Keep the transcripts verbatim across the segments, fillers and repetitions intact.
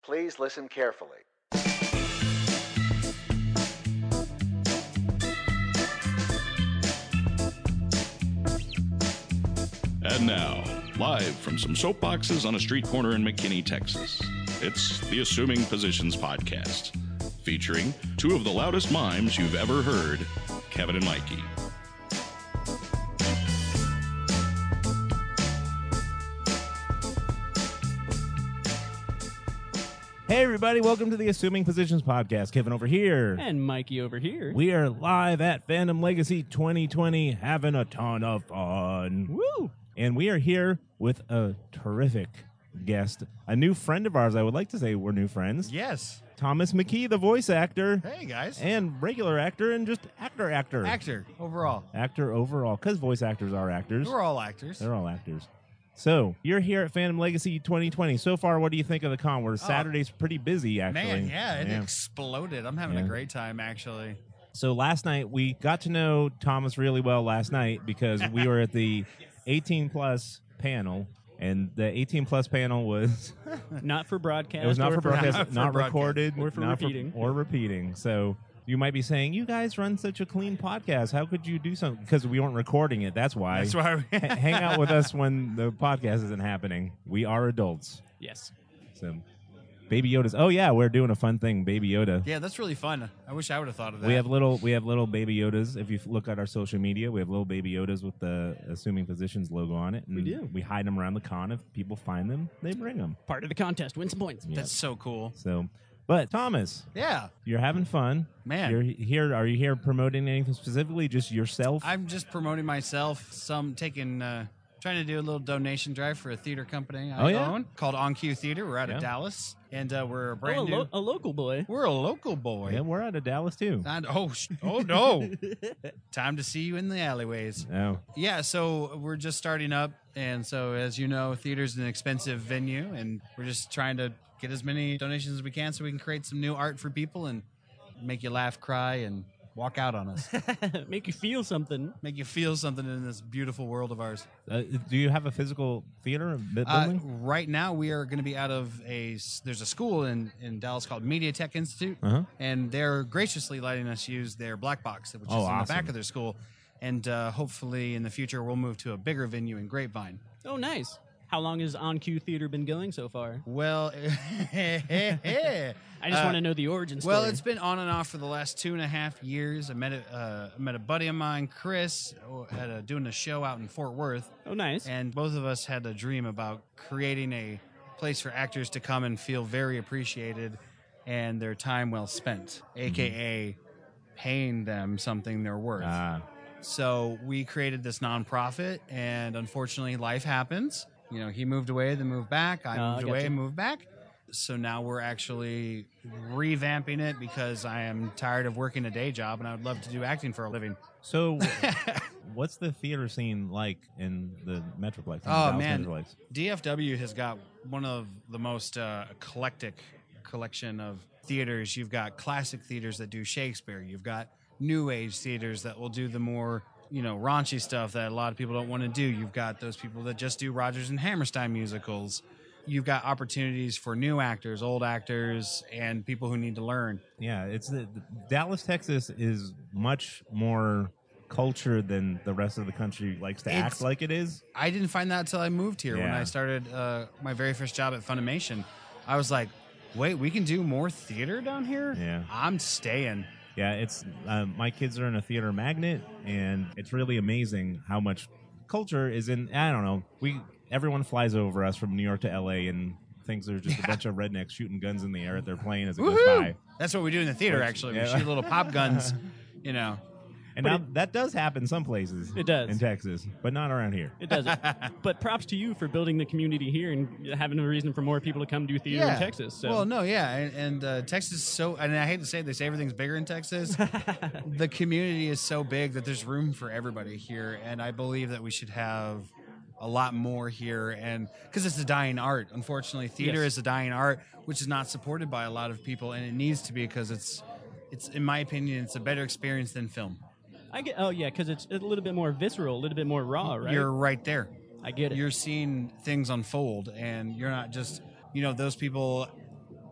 Please listen carefully. And now, live from some soapboxes on a street corner in McKinney, Texas, it's the Assuming Positions Podcast, featuring two of the loudest mimes you've ever heard, Kevin and Mikey. Hey everybody, welcome to the Assuming Positions Podcast. Kevin over here. And Mikey over here. We are live at Fandom Legacy twenty twenty, having a ton of fun. Woo! And we are here with a terrific guest, a new friend of ours. I would like to say we're new friends. Yes. Thomas McKee, the voice actor. Hey, guys. And regular actor and just actor actor. Actor, overall. Actor overall, because voice actors are actors. We're all actors. They're all actors. So, you're here at Phantom Legacy twenty twenty. So far, what do you think of the con? Where Saturday's pretty busy, actually. Man, yeah, it Yeah. exploded. I'm having Yeah. a great time, actually. So last night, we got to know Thomas really well last night because we were at the eighteen plus panel, and the eighteen plus panel was... Not for broadcast. it was not or for broadcast, not for not broadcast. recorded. Or for not repeating. or repeating. So... you might be saying, you guys run such a clean podcast. How could you do something? Because we weren't recording it. That's why. That's why we H- hang out with us when the podcast isn't happening. We are adults. Yes. So, Baby Yoda's. Oh yeah, we're doing a fun thing. Baby Yoda. Yeah, that's really fun. I wish I would have thought of that. We have little. We have little Baby Yodas. If you look at our social media, we have little Baby Yodas with the Assuming Positions logo on it. And We do. We hide them around the con. If people find them, they bring them. Part of the contest. Win some points. That's so cool. So, but Thomas, Yeah. you're having fun, Man. You're here. Are you here promoting anything specifically? Just yourself? I'm just promoting myself, some taking, uh, trying to do a little donation drive for a theater company I Oh, yeah? own called On Cue Theater. We're out Yeah. of Dallas, and uh, we're a Oh, brand a, new. lo- a local boy. We're a local boy. yeah, we're out of Dallas too. And, oh, sh- oh no! Time to see you in the alleyways. Oh, Yeah, so we're just starting up, and so as you know, theater's an expensive venue, and we're just trying to get as many donations as we can so we can create some new art for people and make you laugh, cry, and walk out on us. Make you feel something. Make you feel something in this beautiful world of ours. uh, do you have a physical theater bu- Uh, building? right now, we are going to be out of a. s- There's a school in, in Dallas called Media Tech Institute, Uh-huh. and they're graciously letting us use their black box, which Oh, is in awesome. the back of their school. And uh, hopefully, in the future, we'll move to a bigger venue in Grapevine. Oh, nice. How long has On Cue Theater been going so far? Well, I just Uh, want to know the origin story. Well, it's been on and off for the last two and a half years. I met a, uh, I met a buddy of mine, Chris, at a, doing a show out in Fort Worth, Oh, nice. and both of us had a dream about creating a place for actors to come and feel very appreciated and their time well spent, aka paying them something they're worth. Ah, So we created this nonprofit, and unfortunately, life happens. You know, he moved away, then moved back. I Oh, I moved got away, you. moved back. So now we're actually revamping it because I am tired of working a day job, and I would love to do acting for a living. so what's the theater scene like in the Metroplex? in the Oh, Dallas man. Metroplex? D F W has got one of the most uh, eclectic collection of theaters. You've got classic theaters that do Shakespeare. You've got new age theaters that will do the more, you know, raunchy stuff that a lot of people don't want to do. You've got those people that just do Rodgers and Hammerstein musicals. You've got opportunities for new actors, old actors, and people who need to learn. Yeah, it's the, the- Dallas, Texas is much more cultured than the rest of the country likes to It's- act like it is. I didn't find that until I moved here. When Yeah. I started uh, my very first job at Funimation, I was like, wait, we can do more theater down here? Yeah. I'm staying. Yeah, it's uh, my kids are in a theater magnet, and it's really amazing how much culture is in. I don't know. We everyone flies over us from New York to L A and thinks there's just a bunch of rednecks shooting guns in the air at their plane as it goes Woohoo! by. That's what we do in the theater, Which- actually. yeah. We shoot little pop guns, you know. And But now, it- that does happen some places. It does. in Texas, but not around here. It doesn't. But props to you for building the community here and having a reason for more people to come do theater in Texas. So. Well, no, yeah. And, and uh, Texas is so, and I hate to say it, they say everything's bigger in Texas. The community is so big that there's room for everybody here. And I believe that we should have a lot more here, and because it's a dying art. Unfortunately, theater Yes. is a dying art, which is not supported by a lot of people, and it needs to be because it's, it's in my opinion, it's a better experience than film. I get. Oh yeah, because it's a little bit more visceral, a little bit more raw, right? You're right there. I get it. You're seeing things unfold, and you're not just, you know, those people.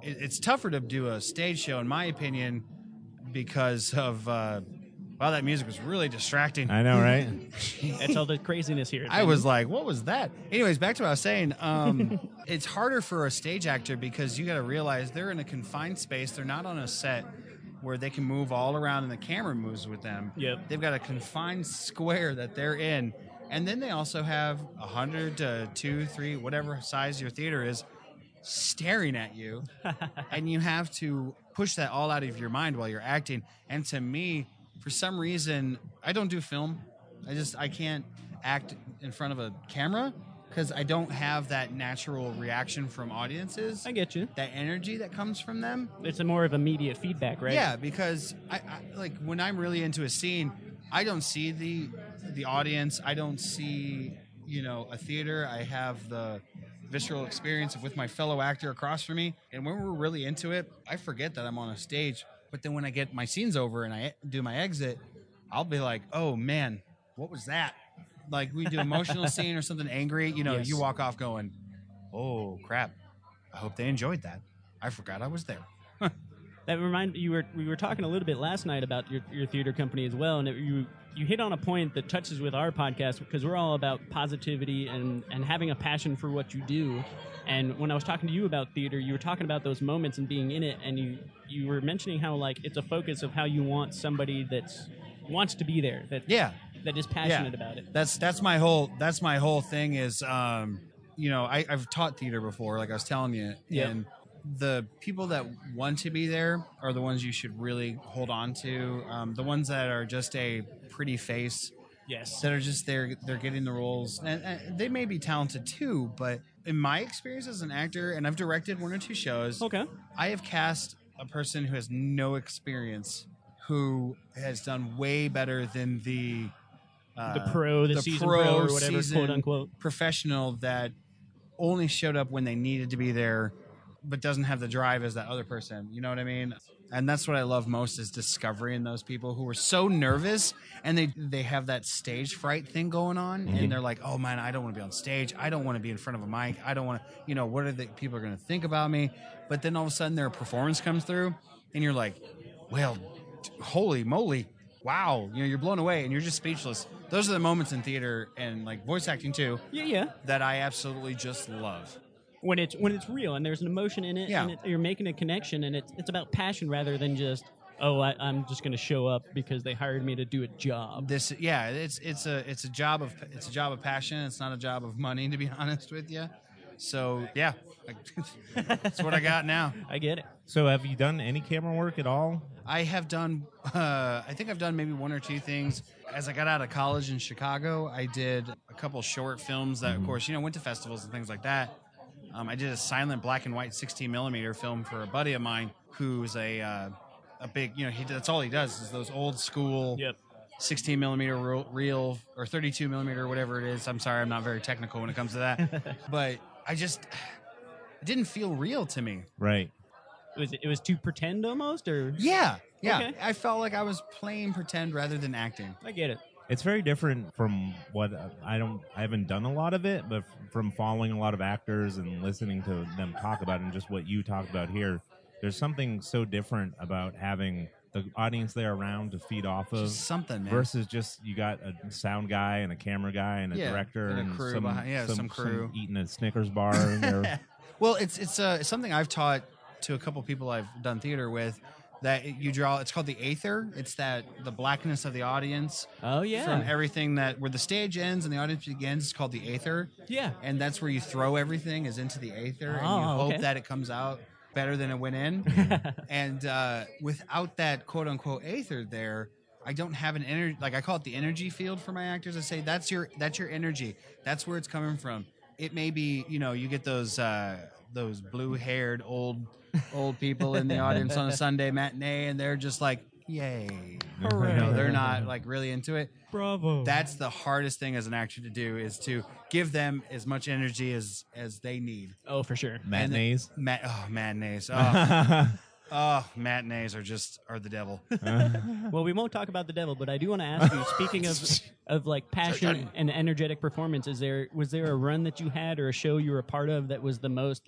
it, it's tougher to do a stage show, in my opinion, because of uh, wow, that music was really distracting. I know, right? That's all the craziness here. I was like, what was that? Anyways, back to what I was saying. Um, it's harder for a stage actor because you got to realize they're in a confined space. They're not on a set where they can move all around and the camera moves with them. Yep. They've got a confined square that they're in. And then they also have one hundred to two, three, whatever size your theater is, staring at you. And you have to push that all out of your mind while you're acting. And to me, for some reason, I don't do film. I just, I can't act in front of a camera because I don't have that natural reaction from audiences. I get you. That energy that comes from them. It's a more of immediate feedback, right? Yeah, because I, I like when I'm really into a scene, I don't see the the audience. I don't see, you know, a theater. I have the visceral experience with my fellow actor across from me. And when we're really into it, I forget that I'm on a stage. But then when I get my scenes over and I do my exit, I'll be like, oh man, what was that? Like we do emotional scene or something angry, you know, Yes. you walk off going, oh crap. I hope they enjoyed that. I forgot I was there. That remind you were we were talking a little bit last night about your, your theater company as well, and it, you you hit on a point that touches with our podcast because we're all about positivity and and having a passion for what you do. And when I was talking to you about theater, you were talking about those moments and being in it, and you you were mentioning how like it's a focus of how you want somebody that's wants to be there, that Yeah. that is passionate about it. That's that's my whole that's my whole thing is um you know, I, I've taught theater before, like I was telling you. Yeah. And the people that want to be there are the ones you should really hold on to. Um, the ones that are just a pretty face, Yes. that are just there, they're getting the roles. And, and they may be talented too, but in my experience as an actor, and I've directed one or two shows, Okay. I have cast a person who has no experience, who has done way better than the uh, The pro, the seasoned pro or whatever, seasoned quote unquote. professional that only showed up when they needed to be there, but doesn't have the drive as that other person. You know what I mean? And that's what I love most is discovering those people who are so nervous and they they have that stage fright thing going on, and they're like, oh man, I don't want to be on stage. I don't want to be in front of a mic. I don't want to, you know, what are the people are going to think about me? But then all of a sudden their performance comes through and you're like, well, holy moly, wow. You know, you're blown away and you're just speechless. Those are the moments in theater and like voice acting too Yeah, yeah. that I absolutely just love. When it's when it's real and there's an emotion in it, Yeah. and it, you're making a connection, and it's it's about passion rather than just oh I, I'm just going to show up because they hired me to do a job. This, yeah, it's it's a it's a job of it's a job of passion. It's not a job of money, to be honest with you. So yeah, that's what I got now. I get it. So have you done any camera work at all? I have done. Uh, I think I've done maybe one or two things. As I got out of college in Chicago, I did a couple short films that, of course, you know, went to festivals and things like that. Um, I did a silent black and white sixteen millimeter film for a buddy of mine who's a uh, a big, you know, he that's all he does is those old school Yep. sixteen millimeter reel, reel or thirty-two millimeter or whatever it is. I'm sorry, I'm not very technical when it comes to that, but I just it didn't feel real to me. Right. It was it was to pretend almost, or Yeah, yeah. Okay. I felt like I was playing pretend rather than acting. I get it. It's very different from what I don't. I haven't done a lot of it, but from following a lot of actors and listening to them talk about it, and just what you talk about here, there's something so different about having the audience there around to feed off of Just something, man. versus just you got a sound guy and a camera guy and a Yeah, director and a crew some, behind- yeah, some crew. eating a Snickers bar. And they're- Well, it's it's uh, something I've taught to a couple people I've done theater with. That you draw, it's called the aether. It's that the blackness of the audience Oh yeah. from everything that where the stage ends and the audience begins. It's called the aether, yeah. and that's where you throw everything is into the aether, and you Oh, hope okay. that it comes out better than it went in. And uh, without that quote unquote aether there, I don't have an energy. Like I call it the energy field for my actors. I say that's your that's your energy. That's where it's coming from. It may be, you know, you get those uh, those blue haired old old people in the audience on a Sunday matinee, and they're just like, yay. You know, they're not like really into it. Bravo. That's the hardest thing as an actor to do is to give them as much energy as as they need. Oh, for sure. Matinees. Ma- oh, matinees. Oh, oh, matinees are just are the devil. Well, we won't talk about the devil, but I do want to ask you. Speaking of of like passion and energetic performance, is there was there a run that you had or a show you were a part of that was the most like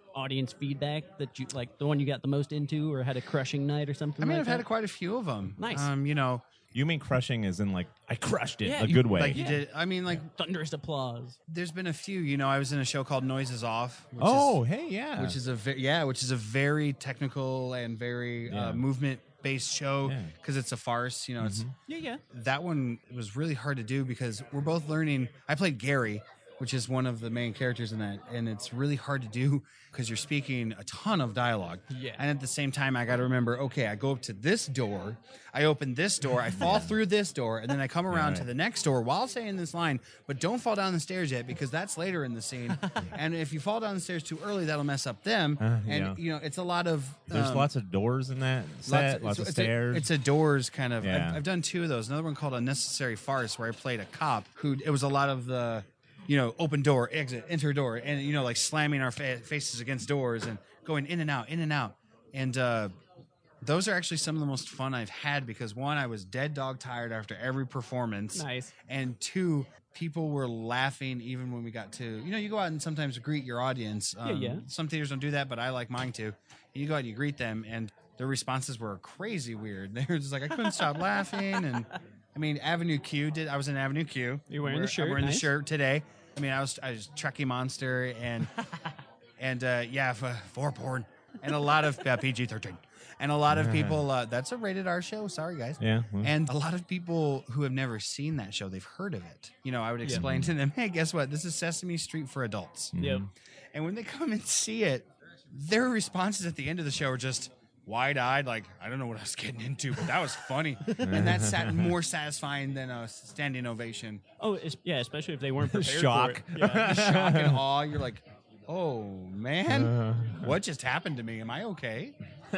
audience feedback that you like, the one you got the most into, or had a crushing night or something? I mean, like I've that? had quite a few of them. Nice. Um, you know, You mean crushing as in like I crushed it Yeah, a you- good way? like you Yeah. did. I mean, like Thunderous applause. there's been a few. You know, I was in a show called Noises Off. Which oh, is, hey, yeah. which is a ve- yeah, which is a very technical and very Yeah. uh, movement based show Yeah. because it's a farce. You know, it's Yeah, yeah. that one was really hard to do because we're both learning. I played Gary, which is one of the main characters in that, and it's really hard to do because you're speaking a ton of dialogue. Yeah. And at the same time, I got to remember, okay, I go up to this door, I open this door, I fall through this door, and then I come around to right. the next door while saying this line, but don't fall down the stairs yet because that's later in the scene. And if you fall down the stairs too early, that'll mess up them. Uh, and yeah. you know, it's a lot of There's um, lots of doors in that set, lots, it's, of it's stairs. A, it's a doors kind of. Yeah. I've, I've done two of those. Another one called Unnecessary Farce, where I played a cop who. It was a lot of the, you know, open door, exit, enter door, and you know, like slamming our fa- faces against doors and going in and out, in and out, and uh, those are actually some of the most fun I've had because one, I was dead dog tired after every performance, Nice. and two, people were laughing even when we got to, you know, you go out and sometimes greet your audience. Um, yeah. Some theaters don't do that, but I like mine to. You go out and you greet them, and their responses were crazy weird. They were just like, I couldn't stop laughing. And I mean, Avenue Q did. I was in Avenue Q. You're wearing the We're- shirt, I'm wearing nice. the shirt today. I mean, I was I was Truckee Monster and and uh, yeah, f- for porn and a lot of uh, P G thirteen. And a lot of people, uh, that's a rated R show. Sorry, guys. Yeah, well. And a lot of people who have never seen that show, they've heard of it. You know, I would explain to them, hey, guess what? This is Sesame Street for adults. Yep. And when they come and see it, their responses at the end of the show are just wide-eyed, like, I don't know what I was getting into, but that was funny. And that's sat- more satisfying than a standing ovation. Oh, it's, yeah, especially if they weren't prepared Shock. for it. Yeah. The shock and awe, you're like, oh, man, Uh. what just happened to me? Am I okay?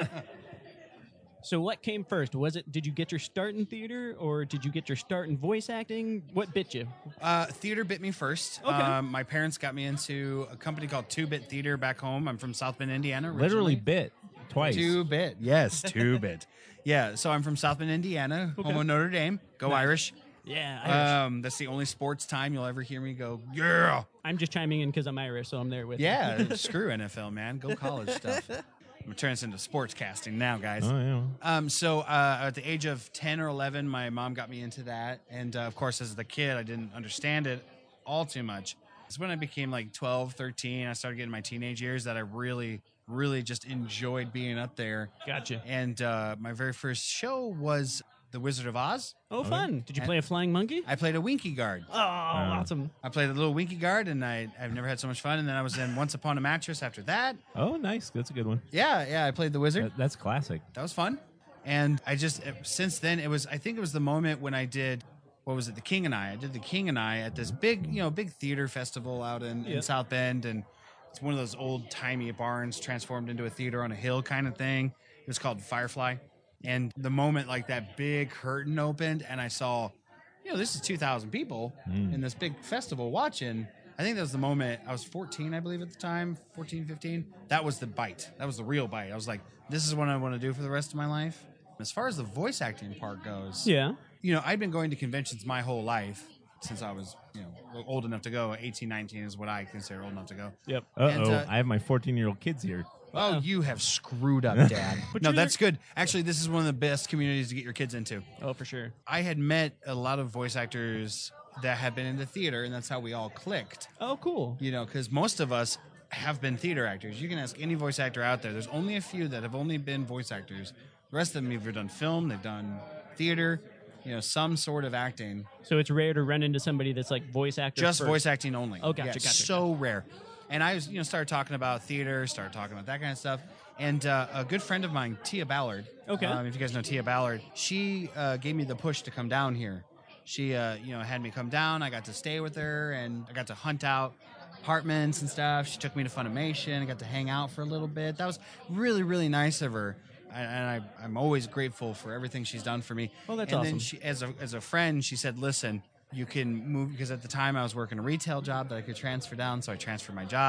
So what came first? Was it, did you get your start in theater, or did you get your start in voice acting? What bit you? Uh, theater bit me first. Okay. Um, my parents got me into a company called Two Bit Theater back home. I'm from South Bend, Indiana. Literally originally. bit twice. Two bit. Yes, two bit. Yeah, so I'm from South Bend, Indiana, home of Notre Dame. Go Irish. Yeah, Irish. Um, that's the only sports time you'll ever hear me go, yeah. I'm just chiming in because I'm Irish, so I'm there with you. Yeah, screw N F L, man. Go college stuff. I'm gonna turn this into sports casting now, guys. Oh, yeah. Um, so uh, at the age of ten or eleven, my mom got me into that. And uh, of course, as the kid, I didn't understand it all too much. It's when I became like twelve, thirteen, I started getting my teenage years that I really, really just enjoyed being up there. Gotcha. And uh, my very first show was The Wizard of Oz. Oh, fun. Did you play a flying monkey? I played a Winky Guard. Oh, awesome. I played a little Winky Guard, and I, I've never had so much fun. And then I was in Once Upon a Mattress after that. Oh, nice. That's a good one. Yeah, yeah, I played the Wizard. That, that's classic. That was fun. And I just, since then, it was, I think it was the moment when I did, what was it, The King and I. I did The King and I at this big, you know, big theater festival out in, in Yep. South Bend. And it's one of those old timey barns transformed into a theater on a hill kind of thing. It was called Firefly. And the moment like that big curtain opened and I saw, you know, this is two thousand people in this big festival watching. I think that was the moment. I was fourteen, I believe, at the time, fourteen, fifteen. That was the bite. That was the real bite. I was like, this is what I want to do for the rest of my life. As far as the voice acting part goes, Yeah. you know, I'd been going to conventions my whole life since I was, you know, old enough to go. eighteen, nineteen is what I consider old enough to go. Yep. Uh-oh. And, uh, I have my fourteen-year-old kids here. Oh, you have screwed up, Dad. But No, you're- that's good. Actually, this is one of the best communities to get your kids into. Oh, for sure. I had met a lot of voice actors that have been in the theater, and that's how we all clicked. Oh, cool. You know, because most of us have been theater actors. You can ask any voice actor out there. There's only a few that have only been voice actors. The rest of them have either done film, they've done theater, you know, some sort of acting. So it's rare to run into somebody that's like voice actor. Just first. voice acting only. Oh, gotcha, Yeah, gotcha, So rare. And I was, you know, started talking about theater, started talking about that kind of stuff. And uh, a good friend of mine, Tia Ballard. Okay. Um, if you guys know Tia Ballard, she uh, gave me the push to come down here. She, uh, you know, had me come down. I got to stay with her, and I got to hunt out apartments and stuff. She took me to Funimation. I got to hang out for a little bit. That was really, really nice of her. I, and I, I'm always grateful for everything she's done for me. Oh, that's and awesome. then she, as a as a friend, she said, "Listen, you can move," because at the time I was working a retail job that I could transfer down, so I transferred my job.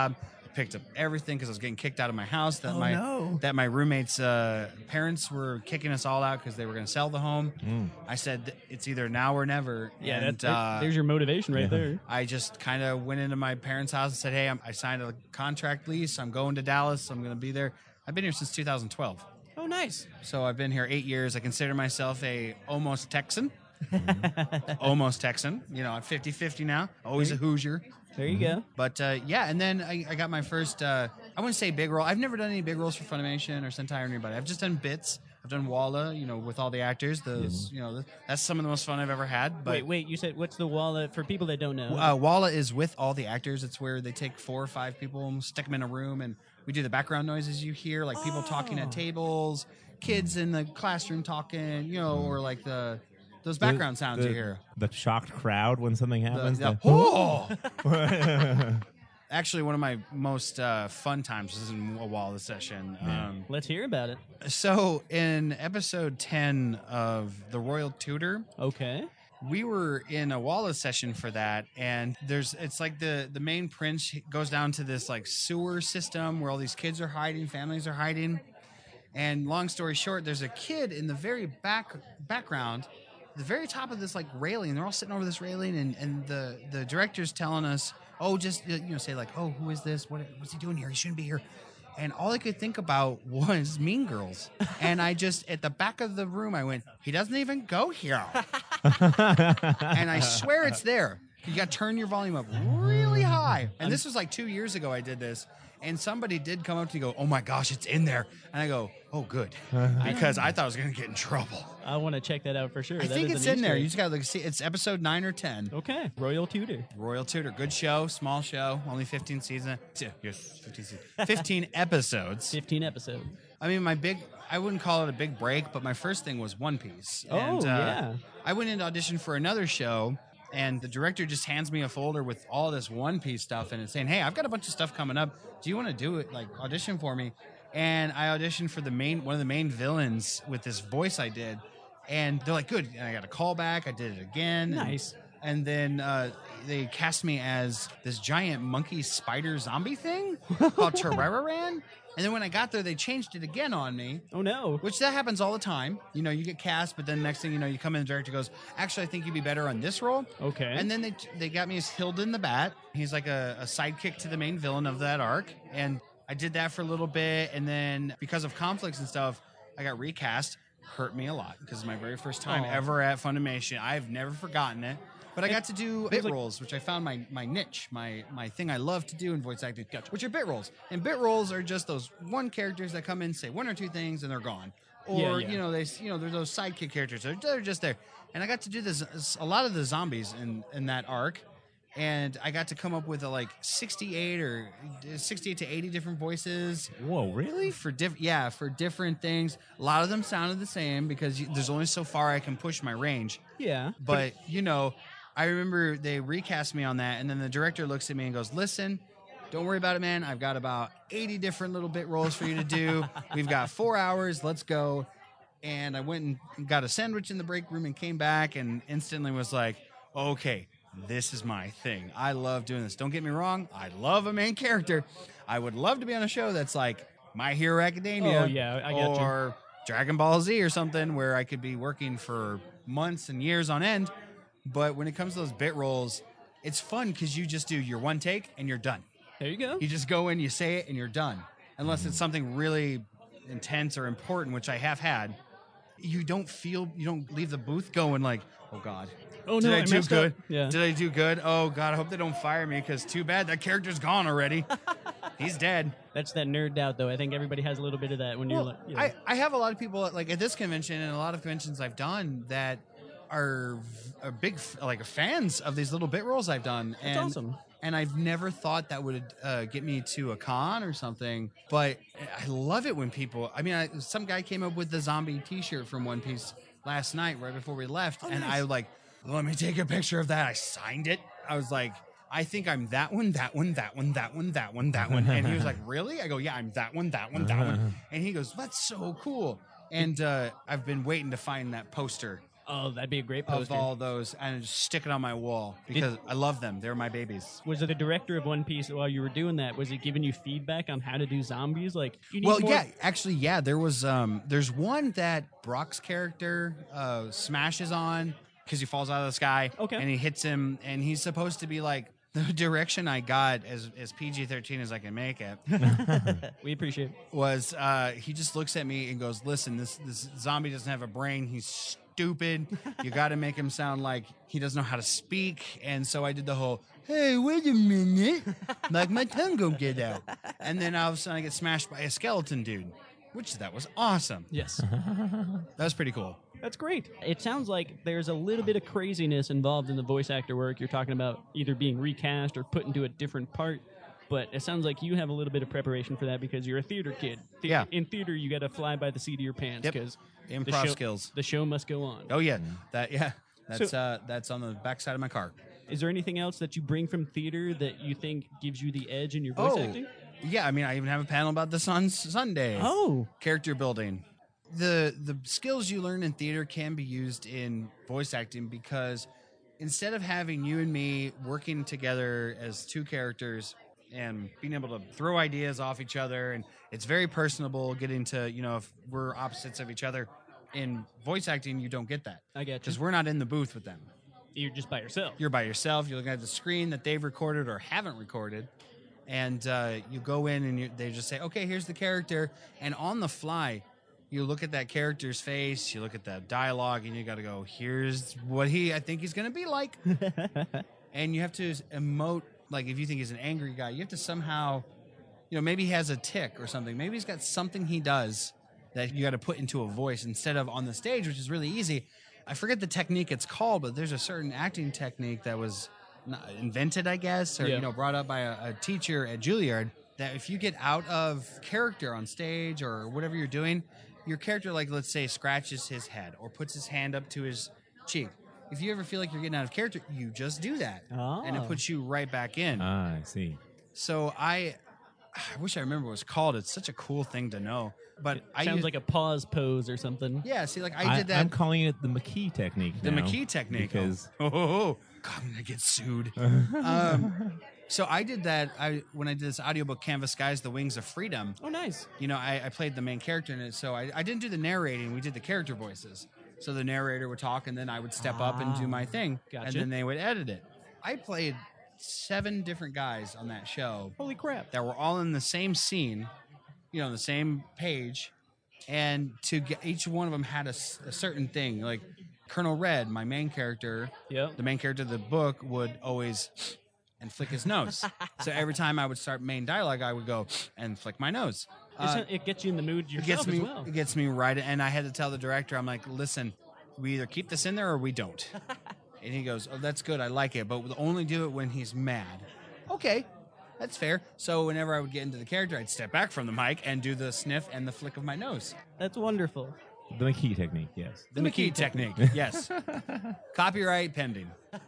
picked up everything because I was getting kicked out of my house. That Oh, my no. that my roommates' uh, parents were kicking us all out because they were going to sell the home. Mm. I said it's either now or never. Yeah, and, that, that- uh, there's your motivation right yeah. there. I just kind of went into my parents' house and said, "Hey, I'm, I signed a contract lease. I'm going to Dallas. I'm going to be there." I've been here since two thousand twelve, Oh, nice. so I've been here eight years. I consider myself a almost Texan. Almost Texan. You know, I'm fifty-fifty now. Always a Hoosier. There you go. But uh, yeah, and then I, I got my first, uh, I wouldn't say big role. I've never done any big roles for Funimation or Sentai or anybody. I've just done bits. I've done Walla, you know, with all the actors. Those, you know, that's some of the most fun I've ever had. But Wait, wait. You said what's the wallet for people that don't know? Uh, Walla is with all the actors. It's where they take four or five people and stick them in a room, and we do the background noises you hear, like people talking at tables, kids in the classroom talking, you know, or like the those background sounds the, you hear. The shocked crowd when something The- happens. the- the- oh! Actually, one of my most uh, fun times was in a Walla session. Um, Let's hear about it. so in episode ten of The Royal Tutor, Okay. we were in a Walla session for that, and there's it's like the the main prince goes down to this like sewer system where all these kids are hiding, families are hiding, and long story short, there's a kid in the very back background, the very top of this like railing. They're all sitting over this railing, and and the the director's telling us, oh, just you know, say like, oh, who is this? What what's he doing here? He shouldn't be here. And all I could think about was Mean Girls. And I just, at the back of the room, I went, he doesn't even go here. And I swear it's there. You got to turn your volume up really high. And this was like two years ago I did this. And somebody did come up to me and go, oh my gosh, it's in there. And I go, oh, good. Because I thought I was going to get in trouble. I want to check that out for sure. I That think is it's an in there. Easter You egg. just got to look, see. It's episode nine or ten. Okay. Royal Tutor. Royal Tutor. Good show. Small show. Only fifteen seasons. Yes, fifteen seasons. fifteen episodes. fifteen episodes. I mean, my big, I wouldn't call it a big break, but my first thing was One Piece. Oh, and, uh, yeah. I went into audition for another show, and the director just hands me a folder with all this One Piece stuff, and it's saying, hey, I've got a bunch of stuff coming up. Do you want to do it? Like, audition for me. And I auditioned for the main, one of the main villains with this voice I did. And they're like, good. And I got a call back. I did it again. Nice. And, and then uh, they cast me as this giant monkey spider zombie thing called Terrararan. And then when I got there, they changed it again on me, Oh no. which that happens all the time. You know, you get cast, but then next thing you know, you come in, the director goes, actually, I think you'd be better on this role. Okay. And then they they got me as Hilden the Bat. He's like a, a sidekick to the main villain of that arc. And I did that for a little bit. And then because of conflicts and stuff, I got recast. Hurt me a lot because it's my very first time Aw. ever at Funimation. I've never forgotten it. But I got to do bit like- roles, which I found my, my niche, my my thing I love to do in voice acting, which are bit roles. And bit roles are just those one characters that come in, say one or two things, and they're gone. Or Yeah, yeah. you know, they you know, they're those sidekick characters. They're, they're just there. And I got to do this a lot of the zombies in in that arc. And I got to come up with a, like sixty-eight or sixty-eight to eighty different voices Whoa, really? for diff yeah for different things. A lot of them sounded the same because you, there's only so far I can push my range. Yeah. But you know, I remember they recast me on that, and then the director looks at me and goes, "Listen, don't worry about it, man. I've got about eighty different little bit roles for you to do. We've got four hours. Let's go." And I went and got a sandwich in the break room and came back and instantly was like, "Okay, this is my thing. I love doing this. Don't get me wrong. I love a main character. I would love to be on a show that's like My Hero Academia, Oh, yeah, I got you. or Dragon Ball Z or something where I could be working for months and years on end." But when it comes to those bit roles, it's fun because you just do your one take and you're done. There you go. You just go in, you say it, and you're done. Unless it's something really intense or important, which I have had. You don't feel, you don't leave the booth going like, oh God. Oh, Did no, I, I do messed good? up. Yeah. Did I do good? Oh God, I hope they don't fire me because too bad that character's gone already. He's dead. That's that nerd out, though. I think everybody has a little bit of that when you're Well, like, you know. I, I have a lot of people like at this convention and a lot of conventions I've done that are, are big f- like fans of these little bit roles I've done. That's and, awesome. And I've never thought that would uh, get me to a con or something. But I love it when people. I mean, I, some guy came up with the zombie T-shirt from One Piece last night, right before we left, and I like, let me take a picture of that. I signed it. I was like, I think I'm that one, that one, that one, that one, that one, that one. And he was like, really? I go, yeah, I'm that one, that one, that one. And he goes, that's so cool. And uh, I've been waiting to find that poster Oh, that'd be a great of poster. all those and just stick it on my wall because I love them. They're my babies. Was it the director of One Piece while you were doing that? Was he giving you feedback on how to do zombies? Like, you need Well, more- yeah, actually, yeah. There was um, there's one that Brock's character uh, smashes on because he falls out of the sky. Okay. And he hits him, and he's supposed to be like the direction I got as as P G thirteen as I can make it we appreciate it. was uh, he just looks at me and goes, "Listen, this this zombie doesn't have a brain. He's stupid. You got to make him sound like he doesn't know how to speak." And so I did the whole, "Hey, wait a minute, like my tongue go get out," and then all of a sudden I get smashed by a skeleton dude, which that was awesome. Yes. That was pretty cool. That's great. It sounds like there's a little bit of craziness involved in the voice actor work. You're talking about either being recast or put into a different part. But it sounds like you have a little bit of preparation for that because you're a theater kid. The- Yeah. In theater, you got to fly by the seat of your pants Yep. because Improv the show, skills. The show must go on. Oh yeah, that yeah, that's So- uh, that's on the backside of my car. Is there anything else that you bring from theater that you think gives you the edge in your voice acting? yeah. I mean, I even have a panel about this on S- Sunday. Oh. Character building. The the skills you learn in theater can be used in voice acting because instead of having you and me working together as two characters and being able to throw ideas off each other, and it's very personable getting to, you know, if we're opposites of each other. In voice acting, you don't get that I get you. because we're not in the booth with them. You're just by yourself. You're by yourself. You're looking at the screen that they've recorded or haven't recorded, and uh, you go in and you, they just say, "Okay, here's the character," and on the fly, you look at that character's face, you look at the dialogue, and you got to go, "Here's what he, I think he's going to be like," and you have to emote. Like if you think he's an angry guy, you have to somehow, you know, maybe he has a tick or something. Maybe he's got something he does that you got to put into a voice instead of on the stage, which is really easy. I forget the technique it's called, but there's a certain acting technique that was not invented, I guess, or Yeah. you know, brought up by a, a teacher at Juilliard. That if you get out of character on stage or whatever you're doing, your character, like let's say, scratches his head or puts his hand up to his cheek. If you ever feel like you're getting out of character, you just do that, and it Oh. puts you right back in. Ah, I see. So I, I wish I remember what it's called. It's such a cool thing to know. But I Sounds use- like a pause pose or something. yeah. See, like I did that. I'm calling it the McKee technique. The now, McKee technique. because oh, oh, oh. God, I'm gonna get sued. um, so I did that. I when I did this audiobook, Canvas Skies: The Wings of Freedom. Oh, nice. You know, I, I played the main character in it. So I, I didn't do the narrating. We did the character voices. So the narrator would talk, and then I would step up and do my thing, and Gotcha. then they would edit it. I played seven different guys on that show Holy crap. that were all in the same scene, you know, on the same page, and to get each one of them had a, s- a certain thing. Like Colonel Red, my main character, Yep. the main character of the book would always and flick his nose. So every time I would start main dialogue, I would go and flick my nose. It's- Uh, it gets you in the mood it yourself gets me, as well. it gets me right, and I had to tell the director, I'm like, listen, we either keep this in there or we don't. And he goes, oh, that's good, I like it, but we'll only do it when he's mad. Okay, that's fair. So whenever I would get into the character, I'd step back from the mic and do the sniff and the flick of my nose. That's wonderful. the McKee technique, yes. The, McKee, technique, yes. Copyright pending.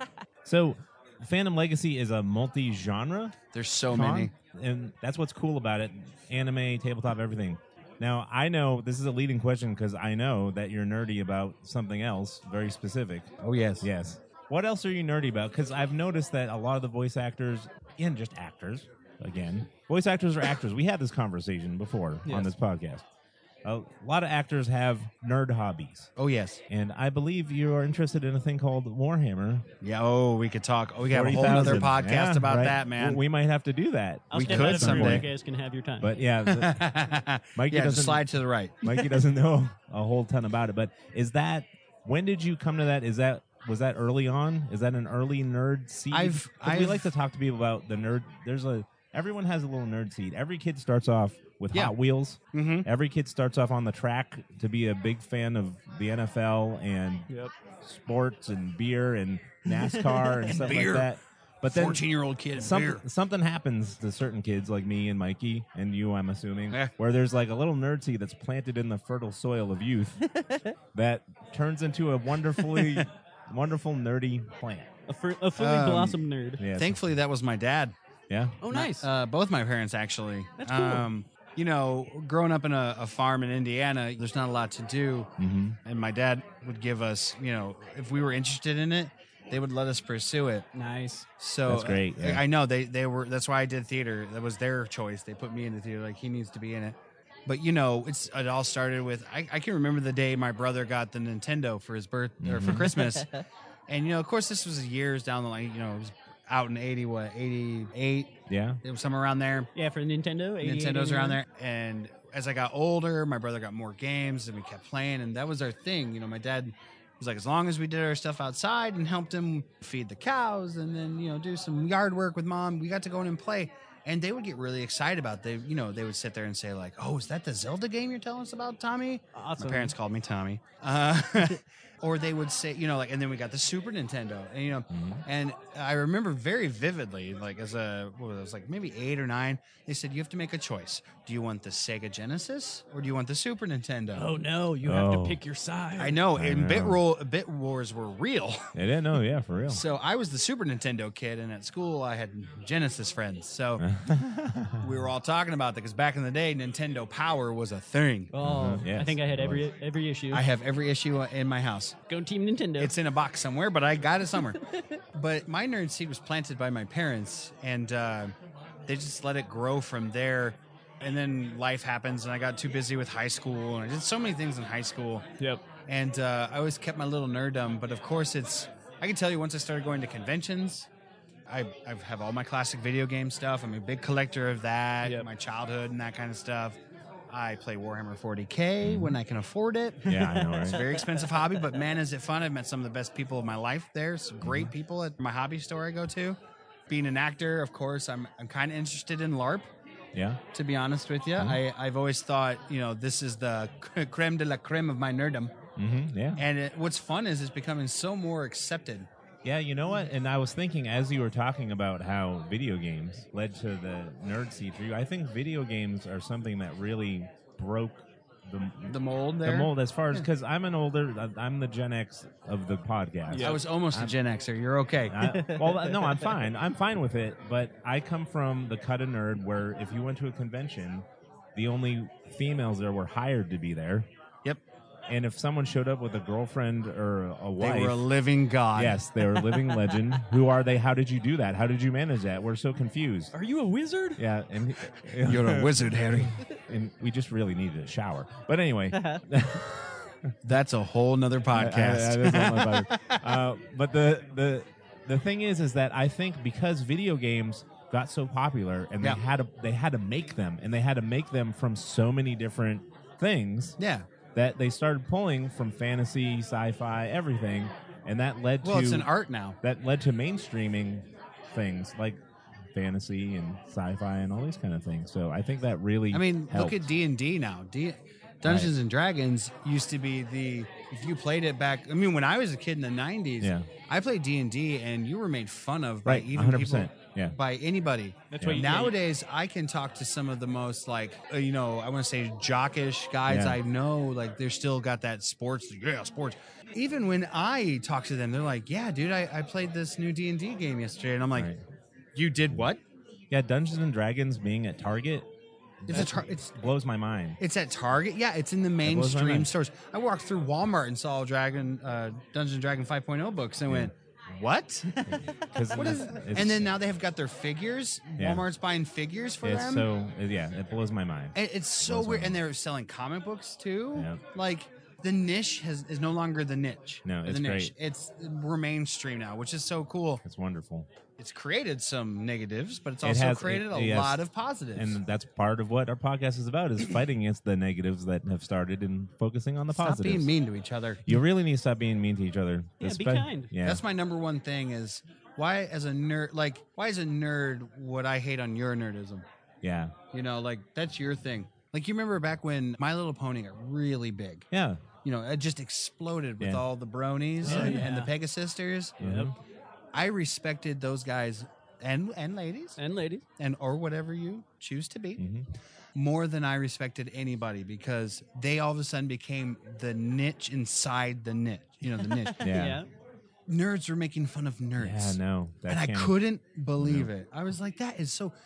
So, Phantom Legacy is a multi-genre There's so con, many. and that's what's cool about it. Anime, tabletop, everything. Now, I know this is a leading question because I know that you're nerdy about something else very specific. Oh, yes. Yes. What else are you nerdy about? Because I've noticed that a lot of the voice actors, and just actors, again, voice actors are actors. We had this conversation before on Yes. this podcast. A lot of actors have nerd hobbies. Oh, yes. And I believe you are interested in a thing called Warhammer. Yeah, oh, we could talk. Oh, we have a whole forty other thousand. podcast Yeah, about right. that, man. Well, we might have to do that. I'll We step could out of the room. someday. You guys can have your time. But yeah, the, Mikey yeah, just doesn't slide to the right. Mikey doesn't know a whole ton about it. But is that when did you come to that? Is that was that early on? Is that an early nerd seed? I've- 'Cause we I've- like to talk to people about the nerd. There's a everyone has a little nerd seed. Every kid starts off with Yeah. Hot Wheels. Mm-hmm. Every kid starts off on the track to be a big fan of the N F L and Yep. sports and beer and NASCAR and, stuff beer. like that. But then fourteen-year-old kid and some, beer. something happens to certain kids like me and Mikey and you, I'm assuming, Yeah. where there's like a little nerd seed that's planted in the fertile soil of youth that turns into a wonderfully, wonderful nerdy plant. A, fr- a fully Um, blossomed nerd. Yeah. Thankfully, that was my dad. yeah. Oh, nice. Uh, both my parents, actually. That's cool. Um, you know, growing up in a, a farm in Indiana, there's not a lot to do. Mm-hmm. And my dad would give us, you know, if we were interested in it, they would let us pursue it. Nice. So That's great, uh, yeah. I know they, they were, that's why I did theater. That was their choice. They put me in the theater, like he needs to be in it. But you know, it's it all started with I, I can remember the day my brother got the Nintendo for his birth or for Christmas, and you know, of course, this was years down the line. You know, it was out in eighty what eighty-eight, Yeah. it was somewhere around there. Yeah, for Nintendo. eighty-eight, Nintendo's around eighty-nine. there, and as I got older, my brother got more games, and we kept playing, and that was our thing. You know, my dad was like, as long as we did our stuff outside and helped him feed the cows, and then you know do some yard work with mom, we got to go in and play. And they would get really excited about it. They, you know, they would sit there and say like, "Oh, is that the Zelda game you're telling us about, Tommy?" Awesome. My parents called me Tommy. Uh, or they would say, you know, like, and then we got the Super Nintendo, and you know, and I remember very vividly, like as a, what was it, it was like maybe eight or nine. They said you have to make a choice. Do you want the Sega Genesis or do you want the Super Nintendo? Oh no, you have Oh. to pick your side. I know, I and know. bit roll, bit wars were real. I didn't know. Yeah, for real. So I was the Super Nintendo kid, and at school I had Genesis friends. So we were all talking about that because back in the day, Nintendo Power was a thing. Oh, Uh-huh, yes, I think I had it every was. every issue. I have every issue in my house. Go Team Nintendo. It's in a box somewhere, but I got it somewhere. But my nerd seed was planted by my parents, and uh, they just let it grow from there. And then life happens, and I got too busy with high school, and I did so many things in high school. Yep. And uh, I always kept my little nerddom, but of course, it's. I can tell you, once I started going to conventions, I, I have all my classic video game stuff. I'm a big collector of that, Yep. my childhood and that kind of stuff. I play Warhammer forty K when I can afford it. Yeah, I know, It's a right? very expensive hobby, but man, is it fun. I've met some of the best people of my life there. Some great people at my hobby store I go to. Being an actor, of course, I'm, I'm kind of interested in LARP, Yeah. to be honest with you. I, I've always thought, you know, this is the creme de la creme of my nerddom. Mm-hmm. Yeah. And it, what's fun is it's becoming so more accepted. Yeah, you know what? And I was thinking as you were talking about how video games led to the nerd seed for you, I think video games are something that really broke the The mold the there. mold as far as because I'm an older, I'm the Gen X of the podcast. I was almost a Gen Xer. You're okay. I, well, no, I'm fine. I'm fine with it. But I come from the cut of nerd where if you went to a convention, the only females there were hired to be there. Yep. And if someone showed up with a girlfriend or a They wife, were a living god. yes, they were a living legend. Who are they? How did you do that? How did you manage that? We're so confused. Are you a wizard? Yeah, and You're a wizard, Harry. and we just really needed a shower. But anyway, That's a whole nother podcast. I- I- I just want my body. uh, but the the the thing is, is that I think because video games got so popular and Yeah. they had to they had to make them and they had to make them from so many different things yeah. that they started pulling from fantasy, sci-fi, everything, and that led Well, to it's an art now. that led to mainstreaming things like fantasy and sci-fi and all these kind of things. So I think that really I mean, helped. look at D and D now. D- Dungeons and Dragons used to be the if you played it back. I mean, when I was a kid in the nineties, Yeah. I played D and D, and you were made fun of by Right, even one hundred people, percent, yeah. by anybody. That's what you Nowadays, I can talk to some of the most like uh, you know, I want to say jockish guys Yeah. I know. Like they're still got that sports. Yeah, sports. Even when I talk to them, they're like, "Yeah, dude, I, I played this new D and D game yesterday," and I'm like, Right. "You did what?" Yeah, Dungeons and Dragons being at Target It's a tar- it's blows my mind. It's at Target. Yeah, it's in the blows my mainstream mind. stores. I walked through Walmart and saw Dragon uh, Dungeons and Dragon five point oh books and went, "What?" Because What is? And then now they have got their figures. Yeah. Walmart's buying figures for it's them. so yeah, it blows my mind. And it's so Blows my weird. mind. And they're selling comic books too. Yeah. Like the niche has is no longer the niche. No, the it's niche. great. It's we're mainstream now, which is so cool. It's wonderful, It's created some negatives, but it's It also has- created it- a yes. lot of positives. and that's part of what our podcast is about: is fighting against the negatives that have started and focusing on the Stop positives. being mean to each other. You really need to stop being mean to each other. Yeah, be Espe- kind. Yeah, That's my number one thing is why as a nerd like why as a nerd would I hate on your nerdism? yeah, You know, like that's your thing. Like you remember back when My Little Pony got really big. yeah. You know, it just exploded with Yeah. all the bronies Oh, and, yeah. and the Pegasisters. Yep. I respected those guys and and ladies And ladies. and or whatever you choose to be Mhm. more than I respected anybody because they all of a sudden became the niche inside the niche. You know, the niche. Yeah. Nerds were making fun of nerds. Yeah, no, that and I can't- couldn't believe it. I was like, that is so.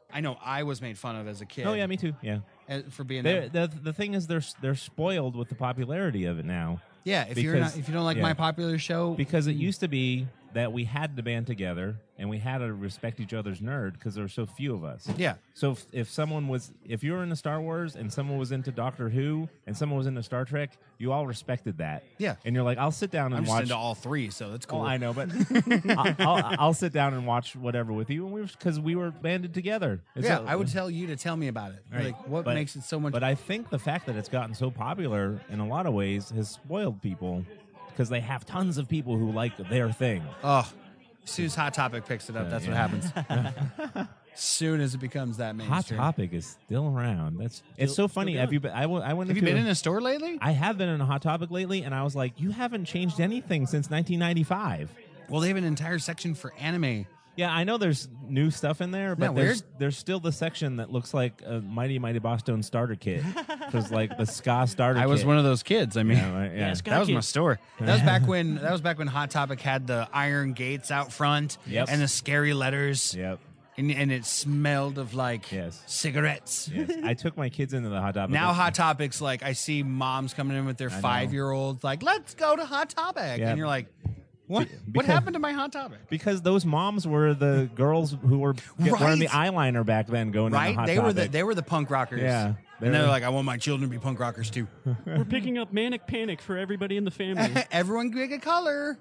I know I was made fun of as a kid. Oh yeah, me too. Yeah. uh, for being They're- that. the the thing is, they're they're spoiled with the popularity of it now. Yeah, if you're because- not, if you don't like yeah. my popular show, Because it used to be that we had to band together and we had to respect each other's nerd because there were so few of us. yeah, So if, if someone was, if you were into Star Wars and someone was into Doctor Who and someone was into Star Trek, you all respected that. Yeah. And you're like, I'll sit down and I'm just watch. into all three, so that's cool. Oh, I know, but I'll, I'll, I'll sit down and watch whatever with you, and we because we were banded together. It's yeah, a- I would tell you to tell me about it. Right. Like, what But- makes it so much? But I think the fact that it's gotten so popular in a lot of ways has spoiled people because they have tons of people who like their thing. oh, as soon as Hot Topic picks it up, Uh, that's yeah. what happens. As soon as it becomes that Hot mainstream. Topic is still around. That's it's so funny. still Have you been? I, w- I went. Have you into been a- in a store lately? I have been in a Hot Topic lately, and I was like, you haven't changed anything since nineteen ninety-five. Well, they have an entire section for anime. Yeah, I know there's new stuff in there, but that there's weird? there's still the section that looks like a Mighty Mighty Boss Stone starter kit. Because like the ska starter I kit. was one of those kids. I mean, Yeah, right, yeah. Yeah, Scott that was Kid. my store. That was back when that was back when Hot Topic had the iron gates out front Yep. and the scary letters, Yep. and, and it smelled of like Yes. cigarettes. Yes. I took my kids into the Hot Topic. Now Hot Topics, like I see moms coming in with their I know. five year olds, like, let's go to Hot Topic, Yeah. and you're like, what? Be- what because- happened to my Hot Topic? because those moms were the girls who were get- wearing the Right. eyeliner back then, going Right? into Hot They Topic. were the they were the punk rockers. Yeah. They and they're were- like, I want my children to be punk rockers too. We're picking up Manic Panic for everybody in the family. Everyone get a color.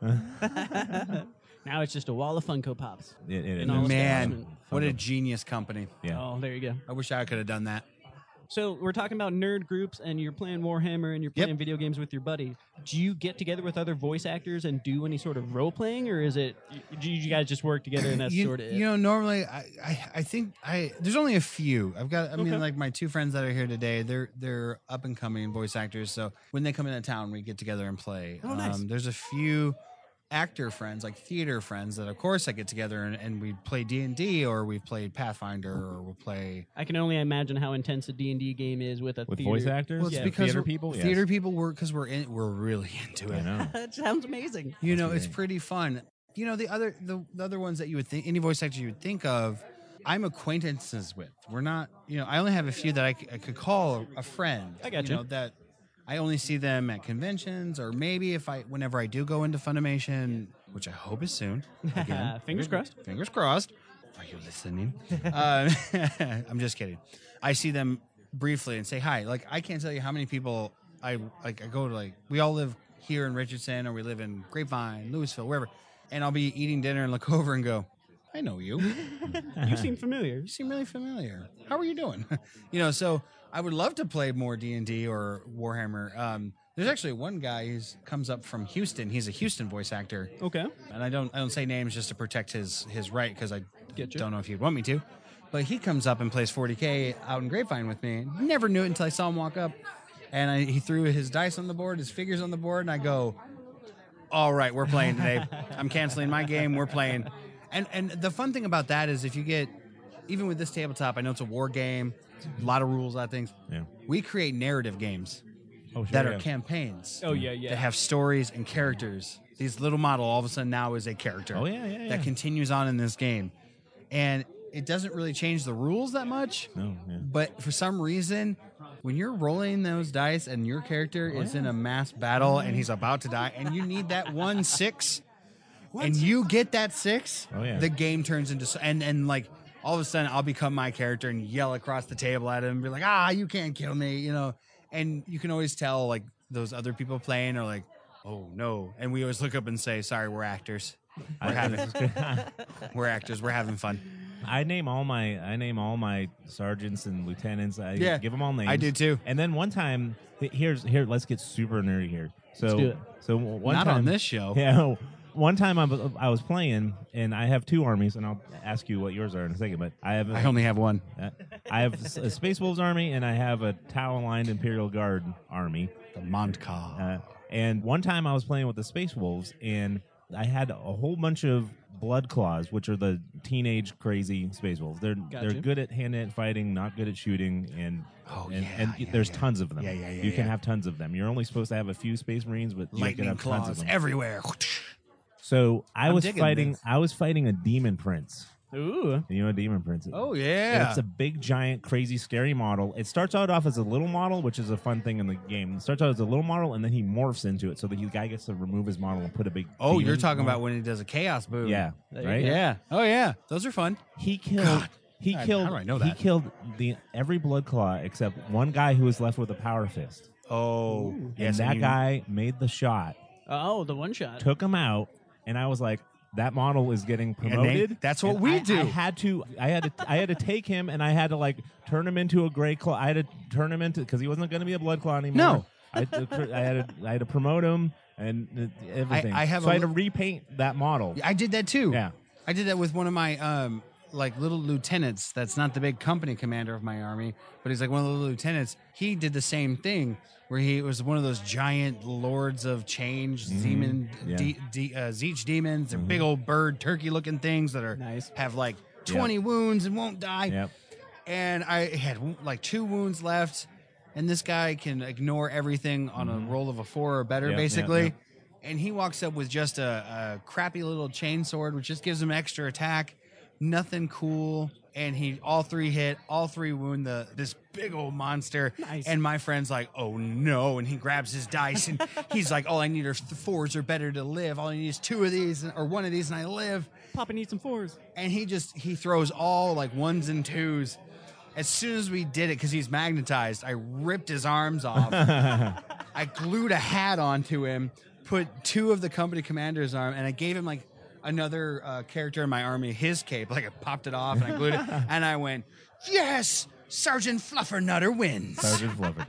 Now it's just a wall of Funko Pops. It- it- And all it- Man, establishment. what a genius company. yeah. Oh, there you go. I wish I could have done that. So we're talking about nerd groups, and you're playing Warhammer, and you're Yep. playing video games with your buddies. Do you get together with other voice actors and do any sort of role playing, or is it do you guys just work together and that's you, sort of it? you know, normally I, I, I think I there's only a few. I've got I Okay. mean like my two friends that are here today, they're they're up and coming voice actors. So when they come into town we get together and play. Oh, nice. Um, there's a few actor friends, like theater friends that of course I get together and, and we play D and D or we've played Pathfinder or we'll play I can only imagine how intense a D and D game is with a With theater. voice actors, well, it's Yeah. because theater we're- people, Yes. theater people work because we're in we're really into I it. know. That sounds amazing. You know, That's it's pretty fun. You know, the other the, the other ones that you would think any voice actor you would think of, I'm acquaintances with. We're not, you know, I only have a few that I, c- I could call a, a friend. I got you. you. know, that I only see them at conventions or maybe if I whenever I do go into Funimation, which I hope is soon. Again, Fingers crossed. Fingers crossed. Are you listening? uh, I'm just kidding. I see them briefly and say hi. Like I can't tell you how many people I like. I go to like we all live here in Richardson or we live in Grapevine, Louisville, wherever, and I'll be eating dinner and look over and go, I know you. You seem familiar. You seem really familiar. How are you doing? you know, so I would love to play more D and D or Warhammer. Um, there's actually one guy who comes up from Houston. He's a Houston voice actor. Okay. And I don't I don't say names just to protect his his right because I Get you. don't know if he'd want me to. But he comes up and plays forty K out in Grapevine with me. Never knew it until I saw him walk up, and I, he threw his dice on the board, his figures on the board, and I go, "All right, we're playing today. I'm canceling my game. We're playing." And and the fun thing about that is if you get even with this tabletop, I know it's a war game, a lot of rules, a lot of things. Yeah. We create narrative games Oh, sure, that yeah. are campaigns Oh yeah, yeah. that have stories and characters. These little model all of a sudden now is a character. Oh, yeah, yeah, yeah. That continues on in this game, and it doesn't really change the rules that much. No, yeah. But for some reason, when you're rolling those dice and your character Oh, is in a mass battle and he's about to die, and you need that one six, and you get that six, Oh, yeah. the game turns into s- and and like all of a sudden I'll become my character and yell across the table at him and be like, ah, you can't kill me, you know. And you can always tell like those other people playing are like, oh no, and we always look up and say, sorry, we're actors. We're having we're actors. We're having fun. I name all my I name all my sergeants and lieutenants. I Yeah, give them all names. I do too. And then one time, th- here's here. Let's get super nerdy here. So, Let's do it. so one Not time, on this show. Yeah, one time I was, I was playing, and I have two armies, and I'll ask you what yours are in a second. But I have I only have one. uh, I have a Space Wolves army, and I have a Tau-aligned Imperial Guard army. The Montcalm. Uh, and one time I was playing with the Space Wolves, and I had a whole bunch of Blood Claws, which are the teenage crazy Space Wolves. They're Gotcha. they're good at hand-to-hand fighting, not good at shooting, and Oh, and, yeah, and yeah, there's yeah. tons of them. Yeah, yeah, yeah, You can yeah. have tons of them. You're only supposed to have a few Space Marines, but you can Lightning have tons of claws them. everywhere. So I I'm was digging fighting. this. I was fighting a Demon Prince. Ooh. You know, a Demon Prince. Oh yeah. It's a big, giant, crazy, scary model. It starts out off as a little model, which is a fun thing in the game. It starts out as a little model, and then he morphs into it, so the guy gets to remove his model and put a big. Oh, demon you're talking model. about when he does a chaos boom. Yeah, There you right. go. Yeah. Oh yeah. Those are fun. He killed. God. He God, killed. how do I know He that? killed the every Blood Claw except one guy who was left with a power fist. Oh, and yes. that you- guy made the shot, Oh, the one shot. took him out, and I was like, that model is getting And they- promoted. that's what And we I, do. I had to. I had to. I had to take him, and I had to like turn him into a gray claw. I had to turn him into because he wasn't going to be a Blood Claw anymore. No. I, had to- I had to. I had to promote him and uh, everything. I have so a I had to li- repaint that model. I did that too. Yeah. I did that with one of my um like little lieutenants. That's not the big company commander of my army, but he's like one of the little lieutenants. He did the same thing where he was one of those giant lords of change, demon, Yeah. de, de, uh, Zeech demons. They're big old bird, turkey-looking things that are Nice. have like twenty wounds and won't die. Yep. And I had like two wounds left, and this guy can ignore everything on a roll of a four or better, Yep, basically. yep, And he walks up with just a, a crappy little chain sword, which just gives him extra attack. Nothing cool. And he all three hit, all three wound the this big old monster. Nice. And my friend's like, oh no. And he grabs his dice and he's like, all I need are th- fours or better to live. All I need is two of these or one of these and I live. Papa needs some fours. And he just he throws all like ones and twos. As soon as we did it, because he's magnetized, I ripped his arms off. I glued a hat onto him, put two of the company commander's arm, and I gave him like another uh, character in my army his cape. Like I popped it off and I glued it, and I went, "Yes, Sergeant Fluffernutter wins. Sergeant Fluffer.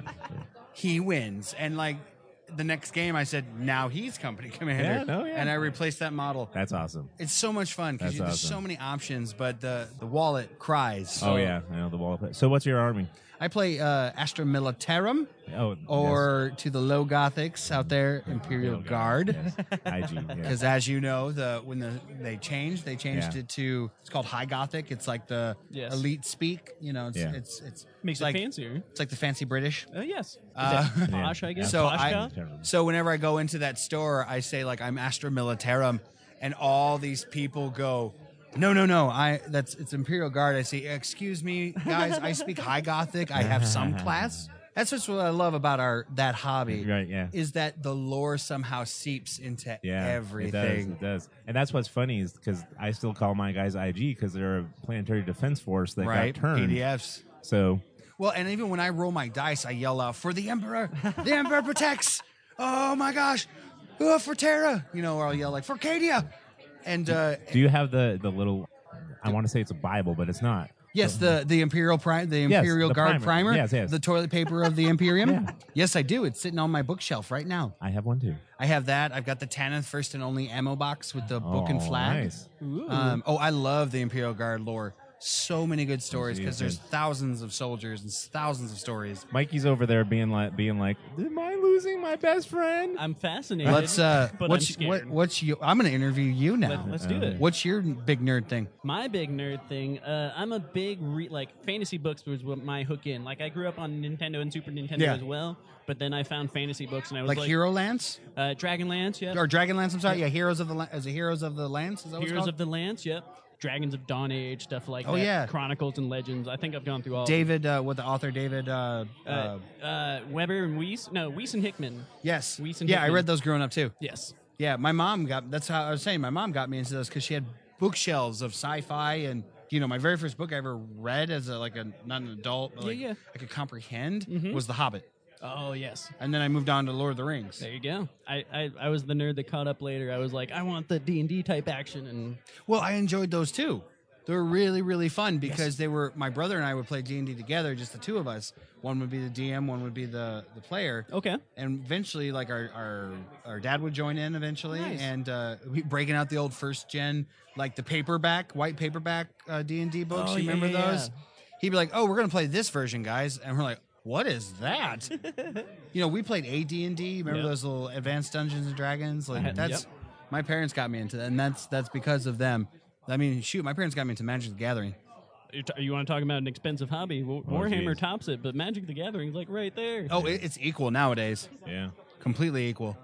He wins." And like the next game, I said, "Now he's company commander." Yeah, no, yeah. And I replaced that model. That's awesome. It's so much fun because That's there's awesome. so many options, but the the wallet cries. Oh yeah, I know the wall. So what's your army? I play uh, Astra Militarum, Oh, or to the low Gothics out there, Imperial yes. Guard. Yes. I G. Yeah. Because as you know, the when the they changed, they changed Yeah. it to it's called High Gothic. It's like the Yes. elite speak. You know, it's Yeah. it's it's Makes it's it like fancier. it's like the fancy British. Oh, yes. Is Uh, that posh, I guess? So Posh I cow? so whenever I go into that store, I say like I'm Astra Militarum, and all these people go, no, no, no. I that's it's Imperial Guard. I say, excuse me, guys. I speak High Gothic. I have some class. That's just what I love about our that hobby. Right, yeah. Is that the lore somehow seeps into Yeah, everything. It does, it does. And that's what's funny is because I still call my guys I G because they're a planetary defense force that Right, got turned. P D Fs. So Well, and even when I roll my dice, I yell out for the Emperor. The Emperor protects. Oh my gosh, uh, for Terra. You know, or I'll yell like for Cadia. And uh, do you have the the little? I want to say it's a Bible, but it's not. yes, the the Imperial Prime, the Yes, Imperial the Guard primer. primer. Yes, yes. The toilet paper of the Imperium. Yeah. Yes, I do. It's sitting on my bookshelf right now. I have one too. I have that. I've got the Tanith First and Only ammo box with the book and Oh, flag. nice. Um, oh, I love the Imperial Guard lore. So many good stories because geez, there's good. thousands of soldiers and thousands of stories. Mikey's over there being like, being like, am I losing my best friend? I'm fascinated. Let's. Uh, but what's I'm scared. what, what's you? I'm going to interview you now. Let, let's do Uh, it. What's your big nerd thing? My big nerd thing, uh, I'm a big re- like fantasy books was what my hook in. Like I grew up on Nintendo and Super Nintendo Yeah. as well, but then I found fantasy books and I was Like, like, Hero Lance uh, Dragonlance, yeah, or Dragonlance? I'm sorry. Yeah, Heroes of the La- as a Heroes of the Lance. Is that what it's Heroes called? of the Lance, yep, Dragons of Dawn Age, stuff like Oh, that. yeah. Chronicles and Legends. I think I've gone through all. David, uh, what the author David? Uh, uh, uh, uh, Weber and Weiss, no Weiss and Hickman. yes. Weiss and Yeah, I Hickman. read those growing up too. Yes, Yeah, my mom got. That's how I was saying. My mom got me into those because she had bookshelves of sci-fi and. You know, my very first book I ever read as a like a not an adult, but Yeah, like yeah. I could comprehend Mhm. was The Hobbit, oh yes. and then I moved on to Lord of the Rings. There you go. I, I, I was the nerd that caught up later. I was like, I want the D and D type action, and Well, I enjoyed those too. They were really, really fun because they were my brother and I would play D and D together, just the two of us. One would be the D M, one would be the the player. okay. And eventually, like our our, our dad would join in eventually, Nice. and uh, we breaking out the old first gen, like the paperback, white paperback uh, D and D books. Oh, you yeah, remember yeah, those? yeah. He'd be like, "Oh, we're gonna play this version, guys," and we're like, "What is that?" You know, we played A D and D. Remember Yep. those little Advanced Dungeons and Dragons? Like had- that's yep. my parents got me into that, and that's that's because of them. I mean, shoot, my parents got me into Magic the Gathering. You, t- you want to talk about an expensive hobby? W- Oh, Warhammer geez. tops it, but Magic the Gathering is like right there. Oh, it, it's equal nowadays, Yeah. completely equal.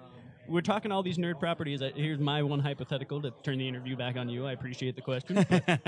we're talking all these nerd properties. Uh, Here's my one hypothetical to turn the interview back on you. I appreciate the question.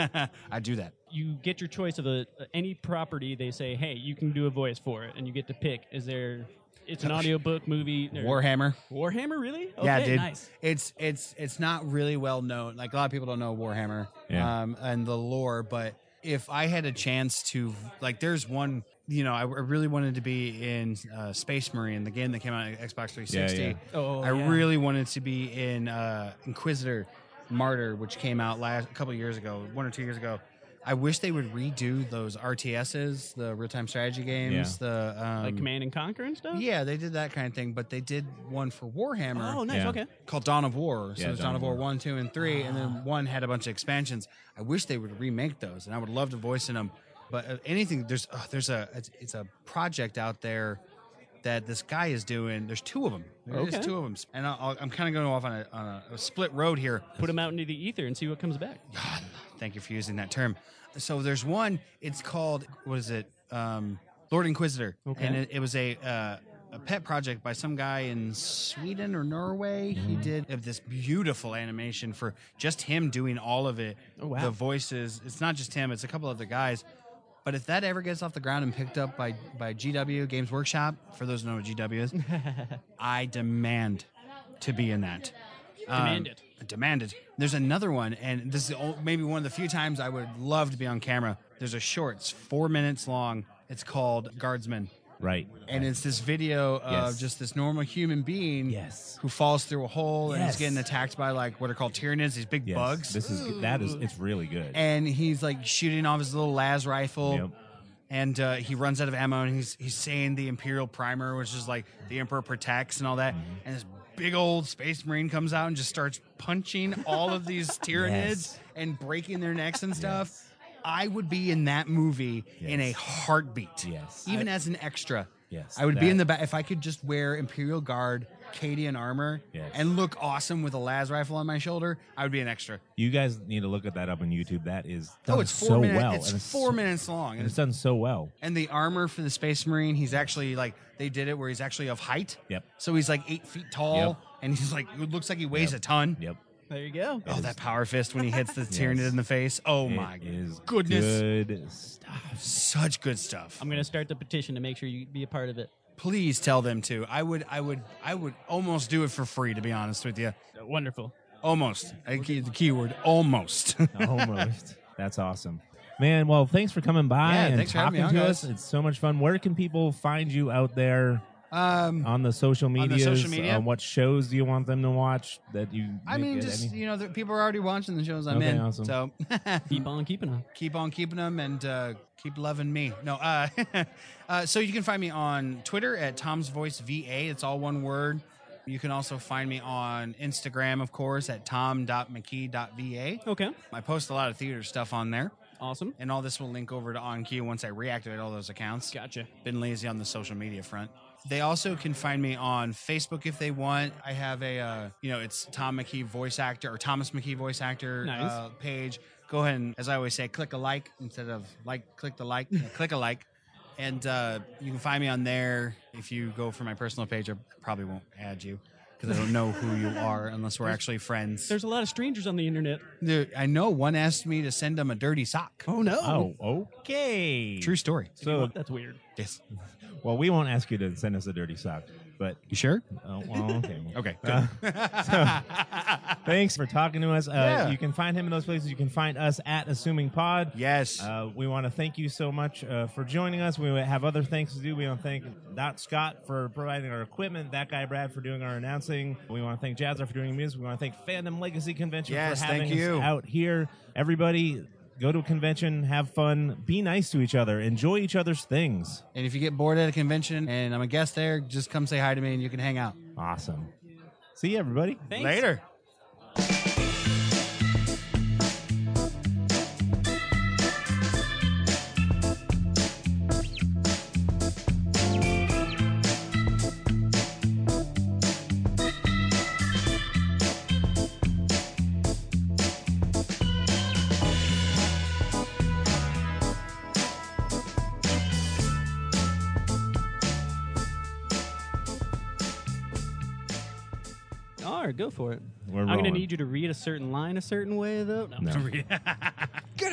I do that. You get your choice of a any property. They say, hey, you can do a voice for it, and you get to pick. Is there? It's an audiobook, movie. or- Warhammer. Warhammer, really? Okay, Yeah, dude. Nice. It's it's it's not really well known. Like a lot of people don't know Warhammer Yeah. um, and the lore. But if I had a chance to, like, there's one. You know, I, I really wanted to be in uh, Space Marine, the game that came out on Xbox three sixty. Yeah, yeah. Oh, I yeah. really wanted to be in uh, Inquisitor Martyr, which came out last a couple years ago, one or two years ago. I wish they would redo those R T Ss, the real-time strategy games. The um, Like Command and Conquer and stuff. yeah, they did that kind of thing, but they did one for Warhammer Oh, nice. Yeah. Okay. called Dawn of War. So Yeah, it's Dawn Dawn of of War War. one, two, and three, and then one had a bunch of expansions. I wish they would remake those, and I would love to voice in them. But uh, anything, there's uh, there's a it's, it's a project out there that this guy is doing. There's two of them. There's Okay. two of them, and I'll, I'll, I'm kind of going off on, a, on a, a split road here. Put them out into the ether and see what comes back. Thank you for using that term. So there's one. It's called what is it? Um, Lord Inquisitor, Okay. and it, it was a uh, a pet project by some guy in Sweden or Norway. He did of this beautiful animation for just him doing all of it. Oh, wow. The voices. It's not just him. It's a couple other guys. But if that ever gets off the ground and picked up by by G W Games Workshop, for those who know what G W is, I demand to be in that. Demand Um, it. Demand it. There's another one, and this is the ol- maybe one of the few times I would love to be on camera. There's a short, it's four minutes long. It's called Guardsman. Right. And it's this video of Yes. just this normal human being Yes. who falls through a hole and Yes. is getting attacked by like what are called Tyranids, these big Yes. bugs. This is that is it's really good. And he's like shooting off his little las rifle. Yep. And uh, he runs out of ammo, and he's he's saying the Imperial Primer, which is like the Emperor protects and all that. Mm-hmm. And this big old Space Marine comes out and just starts punching all of these Tyranids Yes. and breaking their necks and stuff. I would be in that movie in a Yes. heartbeat. Yes. Even as an extra. Yes, I would be in that- the back if I could just wear Imperial Guard, Cadian armor, Yes. and look awesome with a las rifle on my shoulder. I would be an extra. You guys need to look at that up on YouTube. That is done Oh, it's four so minutes. well. It's and four so- minutes long. and And it's done so well. And the armor for the Space Marine, he's actually like they did it where he's actually of height. Yep. So he's like eight feet tall, Yep. and he's like it looks like he weighs Yep. a ton. Yep. There you go. Oh, that power fist when he hits the Tyranid Yes. in the face. Oh It my is goodness, good stuff. such good stuff. I'm going to start the petition to make sure you be a part of it. Please tell them to. I would, I would, I would almost do it for free. To be honest with you, Uh, Wonderful. almost. I key- the keyword almost. Almost. That's awesome. Man, well, thanks for coming by Yeah, and thanks for having talking me on, to guys. us. It's so much fun. Where can people find you out there um, on the social the medias? social media? Um, what shows do you want them to watch that you I make mean, it just any- you know, the, people are already watching the shows I'm Okay, in. awesome. So Keep on keeping on. keep on keeping them and uh, keep loving me. No, uh, uh, so you can find me on Twitter at Tom's Voice V A. It's all one word. You can also find me on Instagram, of course, at tom dot mckee dot v a. Okay. I post a lot of theater stuff on there, Awesome. and all this will link over to OnCue once I reactivate all those accounts. Gotcha. Been lazy on the social media front. They also can find me on Facebook if they want. I have a, uh, you know, it's Tom McKee voice actor or Thomas McKee voice actor Nice. uh, page. Go ahead and, as I always say, click a like instead of like, click the like, yeah, click a like. And uh, you can find me on there. If you go for my personal page, I probably won't add you because I don't know who you are unless we're actually friends. There's a lot of strangers on the internet. There, I know one asked me to send him a dirty sock. Oh, no. Oh, okay. True story. So, That's weird. Yes. well, we won't ask you to send us a dirty sock, but You sure? oh, well, okay. Okay. Uh, so, thanks for talking to us. Uh, Yeah. You can find him in those places. You can find us at Assuming Pod. Yes. Uh, we want to thank you so much uh, for joining us. We have other thanks to do. We want to thank Dot Scott for providing our equipment, that guy Brad for doing our announcing. We want to thank Jazzer for doing music. We want to thank Fandom Legacy Convention Yes, for having thank us you. out here. Everybody, go to a convention, have fun, be nice to each other, enjoy each other's things. And if you get bored at a convention and I'm a guest there, just come say hi to me and you can hang out. Awesome. See you, everybody. Thanks. Later. All right, go for it. We're I'm going to rolling. need you to read a certain line a certain way, though. No. No. Go!